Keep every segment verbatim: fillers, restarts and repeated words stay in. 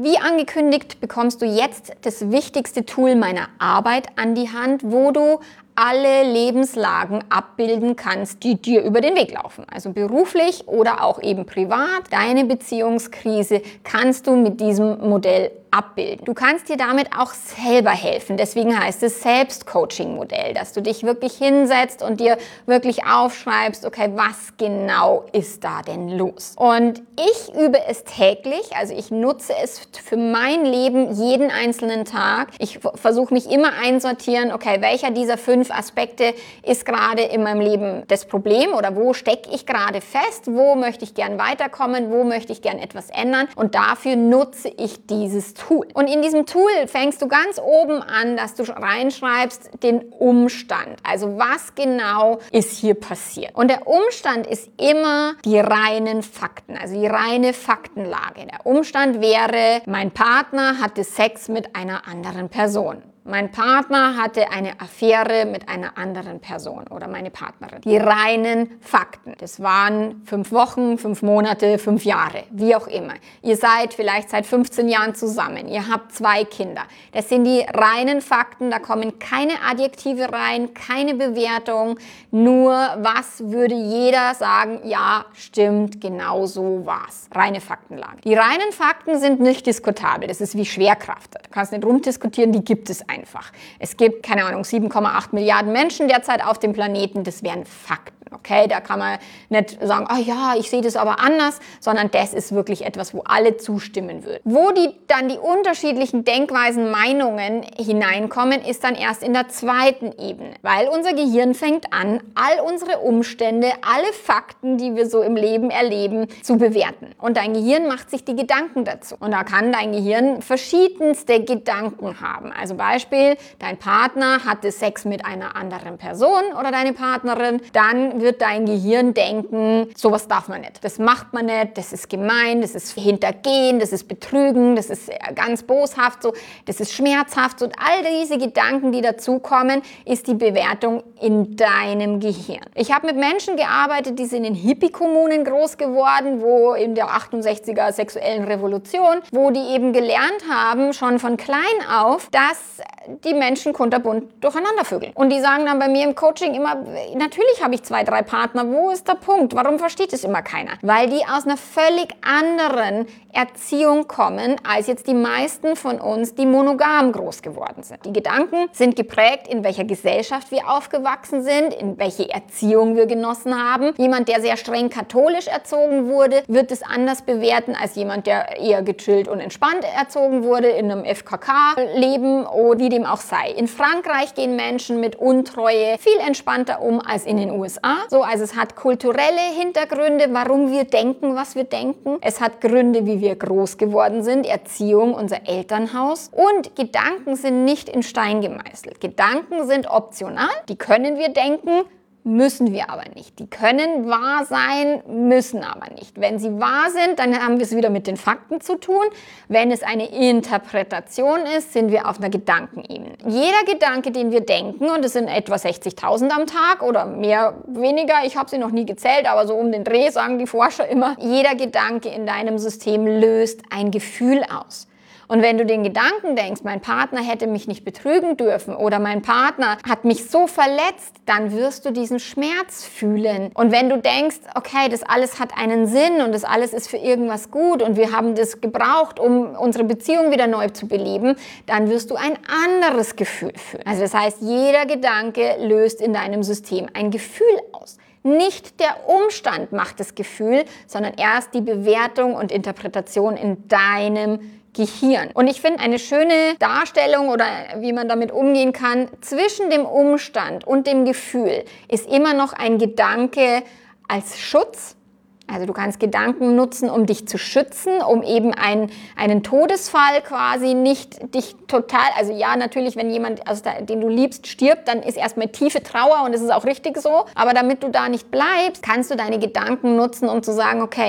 Wie angekündigt bekommst du jetzt das wichtigste Tool meiner Arbeit an die Hand, wo du alle Lebenslagen abbilden kannst, die dir über den Weg laufen. Also beruflich oder auch eben privat. Deine Beziehungskrise kannst du mit diesem Modell abbilden. Du kannst dir damit auch selber helfen. Deswegen heißt es Selbstcoaching-Modell, dass du dich wirklich hinsetzt und dir wirklich aufschreibst, okay, was genau ist da denn los? Und ich übe es täglich, also ich nutze es für mein Leben jeden einzelnen Tag. Ich versuche mich immer einsortieren, okay, welcher dieser fünf Aspekte ist gerade in meinem Leben das Problem oder wo stecke ich gerade fest, wo möchte ich gern weiterkommen, wo möchte ich gern etwas ändern und dafür nutze ich dieses Tool. Und in diesem Tool fängst du ganz oben an, dass du reinschreibst den Umstand, also was genau ist hier passiert. Und der Umstand ist immer die reinen Fakten, also die reine Faktenlage. Der Umstand wäre, mein Partner hatte Sex mit einer anderen Person. Mein Partner hatte eine Affäre mit einer anderen Person oder meine Partnerin. Die reinen Fakten. Das waren fünf Wochen, fünf Monate, fünf Jahre, wie auch immer. Ihr seid vielleicht seit fünfzehn Jahren zusammen. Ihr habt zwei Kinder. Das sind die reinen Fakten. Da kommen keine Adjektive rein, keine Bewertung. Nur was würde jeder sagen? Ja, stimmt, genau so war's. Reine Faktenlage. Die reinen Fakten sind nicht diskutabel. Das ist wie Schwerkraft. Du kannst nicht rumdiskutieren, die gibt es einfach. Es gibt, keine Ahnung, sieben Komma acht Milliarden Menschen derzeit auf dem Planeten. Das wären Fakten. Okay, da kann man nicht sagen, oh ja, ich sehe das aber anders, sondern das ist wirklich etwas, wo alle zustimmen würden. Wo die, dann die unterschiedlichen Denkweisen, Meinungen hineinkommen, ist dann erst in der zweiten Ebene. Weil unser Gehirn fängt an, all unsere Umstände, alle Fakten, die wir so im Leben erleben, zu bewerten. Und dein Gehirn macht sich die Gedanken dazu. Und da kann dein Gehirn verschiedenste Gedanken haben. Also Beispiel, dein Partner hatte Sex mit einer anderen Person oder deine Partnerin, dann wird dein Gehirn denken, sowas darf man nicht. Das macht man nicht, das ist gemein, das ist Hintergehen, das ist Betrügen, das ist ganz boshaft, so, das ist schmerzhaft. Und all diese Gedanken, die dazukommen, ist die Bewertung in deinem Gehirn. Ich habe mit Menschen gearbeitet, die sind in Hippie-Kommunen groß geworden, wo in der achtundsechziger sexuellen Revolution, wo die eben gelernt haben, schon von klein auf, dass die Menschen kunterbunt durcheinander vögeln. Und die sagen dann bei mir im Coaching immer, natürlich habe ich zwei, drei Partner, wo ist der Punkt? Warum versteht es immer keiner? Weil die aus einer völlig anderen Erziehung kommen, als jetzt die meisten von uns, die monogam groß geworden sind. Die Gedanken sind geprägt, in welcher Gesellschaft wir aufgewachsen sind, in welche Erziehung wir genossen haben. Jemand, der sehr streng katholisch erzogen wurde, wird es anders bewerten als jemand, der eher gechillt und entspannt erzogen wurde, in einem F K K-Leben oder wie dem auch sei. In Frankreich gehen Menschen mit Untreue viel entspannter um als in den U S A. So, also es hat kulturelle Hintergründe, warum wir denken, was wir denken. Es hat Gründe, wie wir groß geworden sind, Erziehung, unser Elternhaus. Und Gedanken sind nicht in Stein gemeißelt. Gedanken sind optional, die können wir denken, müssen wir aber nicht. Die können wahr sein, müssen aber nicht. Wenn sie wahr sind, dann haben wir es wieder mit den Fakten zu tun. Wenn es eine Interpretation ist, sind wir auf einer Gedankenebene. Jeder Gedanke, den wir denken, und es sind etwa sechzigtausend am Tag oder mehr, weniger, ich habe sie noch nie gezählt, aber so um den Dreh sagen die Forscher immer, jeder Gedanke in deinem System löst ein Gefühl aus. Und wenn du den Gedanken denkst, mein Partner hätte mich nicht betrügen dürfen oder mein Partner hat mich so verletzt, dann wirst du diesen Schmerz fühlen. Und wenn du denkst, okay, das alles hat einen Sinn und das alles ist für irgendwas gut und wir haben das gebraucht, um unsere Beziehung wieder neu zu beleben, dann wirst du ein anderes Gefühl fühlen. Also das heißt, jeder Gedanke löst in deinem System ein Gefühl aus. Nicht der Umstand macht das Gefühl, sondern erst die Bewertung und Interpretation in deinem Gehirn. Und ich finde eine schöne Darstellung oder wie man damit umgehen kann, zwischen dem Umstand und dem Gefühl ist immer noch ein Gedanke als Schutz. Also du kannst Gedanken nutzen, um dich zu schützen, um eben ein, einen Todesfall quasi nicht dich total, also ja, natürlich, wenn jemand, also da, den du liebst, stirbt, dann ist erstmal tiefe Trauer und das ist auch richtig so. Aber damit du da nicht bleibst, kannst du deine Gedanken nutzen, um zu sagen, okay,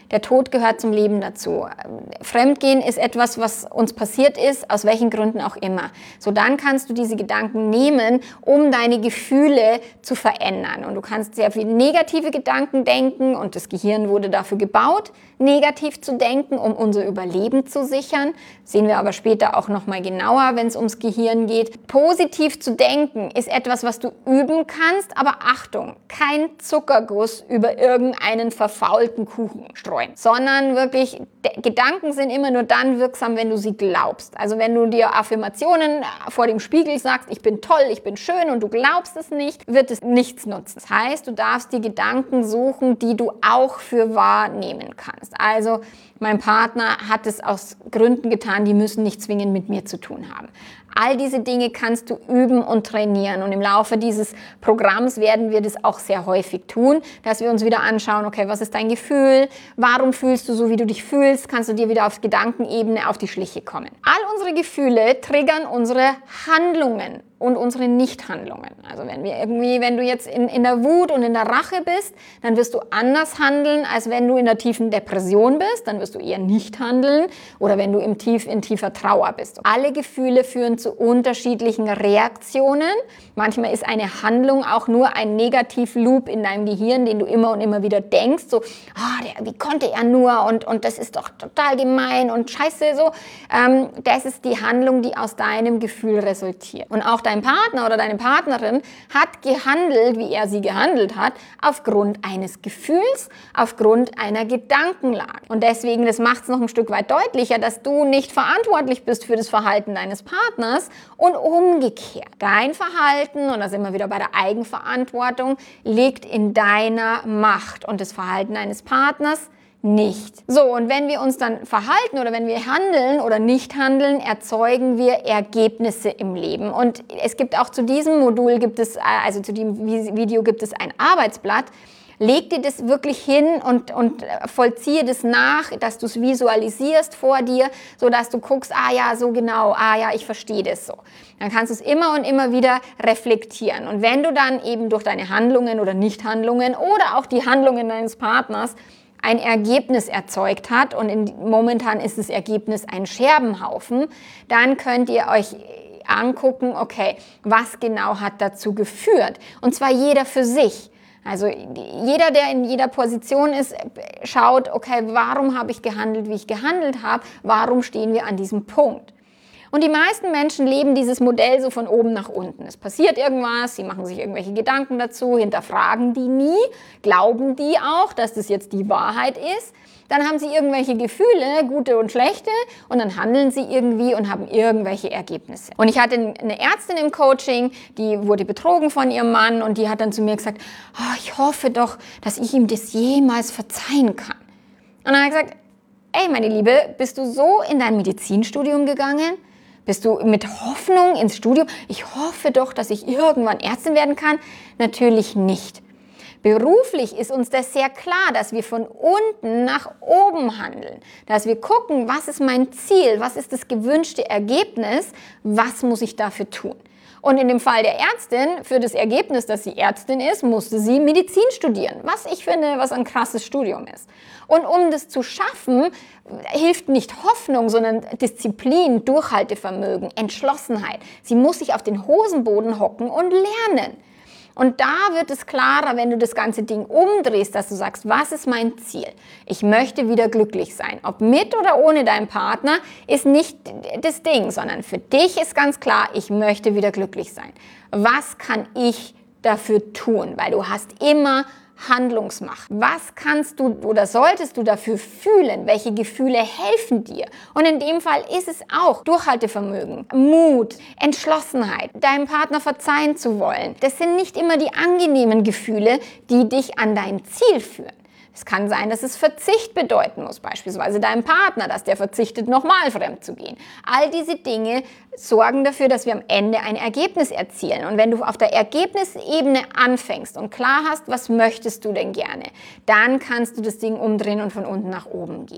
Der Tod gehört zum Leben dazu. Fremdgehen ist etwas, was uns passiert ist, aus welchen Gründen auch immer. So, dann kannst du diese Gedanken nehmen, um deine Gefühle zu verändern. Und du kannst sehr viel negative Gedanken denken und das Gehirn wurde dafür gebaut, negativ zu denken, um unser Überleben zu sichern. Sehen wir aber später auch nochmal genauer, wenn es ums Gehirn geht. Positiv zu denken ist etwas, was du üben kannst, aber Achtung, kein Zuckerguss über irgendeinen verfaulten Kuchen streuen, sondern wirklich, Gedanken sind immer nur dann wirksam, wenn du sie glaubst. Also wenn du dir Affirmationen vor dem Spiegel sagst, ich bin toll, ich bin schön und du glaubst es nicht, wird es nichts nutzen. Das heißt, du darfst die Gedanken suchen, die du auch für wahr nehmen kannst. Also mein Partner hat es aus Gründen getan, die müssen nicht zwingend mit mir zu tun haben. All diese Dinge kannst du üben und trainieren und im Laufe dieses Programms werden wir das auch sehr häufig tun, dass wir uns wieder anschauen, okay, was ist dein Gefühl, warum fühlst du so, wie du dich fühlst, kannst du dir wieder auf Gedankenebene auf die Schliche kommen. All unsere Gefühle triggern unsere Handlungen und unsere Nichthandlungen. Also wenn wir irgendwie, wenn du jetzt in, in der Wut und in der Rache bist, dann wirst du anders handeln, als wenn du in der tiefen Depression bist, dann wirst du eher nicht handeln oder wenn du im tief, in tiefer Trauer bist. Alle Gefühle führen zu unterschiedlichen Reaktionen. Manchmal ist eine Handlung auch nur ein Negativ-Loop in deinem Gehirn, den du immer und immer wieder denkst, so, oh, der, wie konnte er nur und, und das ist doch total gemein und scheiße so. Ähm, das ist die Handlung, die aus deinem Gefühl resultiert. Und auch dein Partner oder deine Partnerin hat gehandelt, wie er sie gehandelt hat, aufgrund eines Gefühls, aufgrund einer Gedankenlage. Und deswegen, das macht es noch ein Stück weit deutlicher, dass du nicht verantwortlich bist für das Verhalten deines Partners und umgekehrt. Dein Verhalten, und da sind wir wieder bei der Eigenverantwortung, liegt in deiner Macht und das Verhalten deines Partners nicht. So, und wenn wir uns dann verhalten oder wenn wir handeln oder nicht handeln, erzeugen wir Ergebnisse im Leben. Und es gibt auch zu diesem Modul, gibt es, also zu diesem Video gibt es ein Arbeitsblatt. Leg dir das wirklich hin und, und vollziehe das nach, dass du es visualisierst vor dir, sodass du guckst, ah ja, so genau, ah ja, ich verstehe das so. Dann kannst du es immer und immer wieder reflektieren. Und wenn du dann eben durch deine Handlungen oder Nichthandlungen oder auch die Handlungen deines Partners ein Ergebnis erzeugt hat und in, momentan ist das Ergebnis ein Scherbenhaufen, dann könnt ihr euch angucken, okay, was genau hat dazu geführt? Und zwar jeder für sich. Also jeder, der in jeder Position ist, schaut, okay, warum habe ich gehandelt, wie ich gehandelt habe? Warum stehen wir an diesem Punkt? Und die meisten Menschen leben dieses Modell so von oben nach unten. Es passiert irgendwas, sie machen sich irgendwelche Gedanken dazu, hinterfragen die nie, glauben die auch, dass das jetzt die Wahrheit ist. Dann haben sie irgendwelche Gefühle, gute und schlechte, und dann handeln sie irgendwie und haben irgendwelche Ergebnisse. Und ich hatte eine Ärztin im Coaching, die wurde betrogen von ihrem Mann und die hat dann zu mir gesagt, oh, ich hoffe doch, dass ich ihm das jemals verzeihen kann. Und dann habe ich gesagt, ey, meine Liebe, bist du so in dein Medizinstudium gegangen? Bist du mit Hoffnung ins Studium? Ich hoffe doch, dass ich irgendwann Ärztin werden kann. Natürlich nicht. Beruflich ist uns das sehr klar, dass wir von unten nach oben handeln. Dass wir gucken, was ist mein Ziel, was ist das gewünschte Ergebnis, was muss ich dafür tun. Und in dem Fall der Ärztin, für das Ergebnis, dass sie Ärztin ist, musste sie Medizin studieren, was ich finde, was ein krasses Studium ist. Und um das zu schaffen, hilft nicht Hoffnung, sondern Disziplin, Durchhaltevermögen, Entschlossenheit. Sie muss sich auf den Hosenboden hocken und lernen. Und da wird es klarer, wenn du das ganze Ding umdrehst, dass du sagst, was ist mein Ziel? Ich möchte wieder glücklich sein. Ob mit oder ohne deinen Partner ist nicht das Ding, sondern für dich ist ganz klar, ich möchte wieder glücklich sein. Was kann ich dafür tun? Weil du hast immer Handlungsmacht. Was kannst du oder solltest du dafür fühlen? Welche Gefühle helfen dir? Und in dem Fall ist es auch Durchhaltevermögen, Mut, Entschlossenheit, deinem Partner verzeihen zu wollen. Das sind nicht immer die angenehmen Gefühle, die dich an dein Ziel führen. Es kann sein, dass es Verzicht bedeuten muss, beispielsweise deinem Partner, dass der verzichtet, nochmal fremd zu gehen. All diese Dinge sorgen dafür, dass wir am Ende ein Ergebnis erzielen. Und wenn du auf der Ergebnisebene anfängst und klar hast, was möchtest du denn gerne, dann kannst du das Ding umdrehen und von unten nach oben gehen.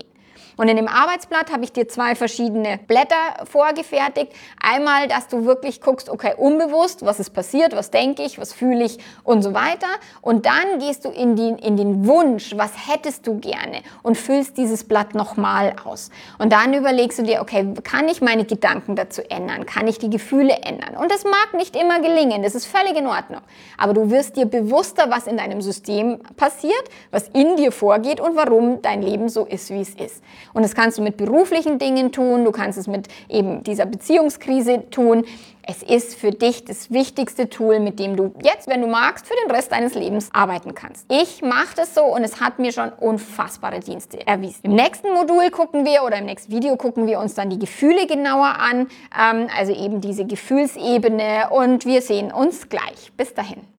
Und in dem Arbeitsblatt habe ich dir zwei verschiedene Blätter vorgefertigt. Einmal, dass du wirklich guckst, okay, unbewusst, was ist passiert, was denke ich, was fühle ich und so weiter. Und dann gehst du in, die, in den Wunsch, was hättest du gerne und füllst dieses Blatt nochmal aus. Und dann überlegst du dir, okay, kann ich meine Gedanken dazu ändern? Kann ich die Gefühle ändern? Und das mag nicht immer gelingen, das ist völlig in Ordnung. Aber du wirst dir bewusster, was in deinem System passiert, was in dir vorgeht und warum dein Leben so ist, wie es ist. Und das kannst du mit beruflichen Dingen tun, du kannst es mit eben dieser Beziehungskrise tun. Es ist für dich das wichtigste Tool, mit dem du jetzt, wenn du magst, für den Rest deines Lebens arbeiten kannst. Ich mache das so und es hat mir schon unfassbare Dienste erwiesen. Im nächsten Modul gucken wir oder im nächsten Video gucken wir uns dann die Gefühle genauer an, ähm, also eben diese Gefühlsebene, und wir sehen uns gleich. Bis dahin.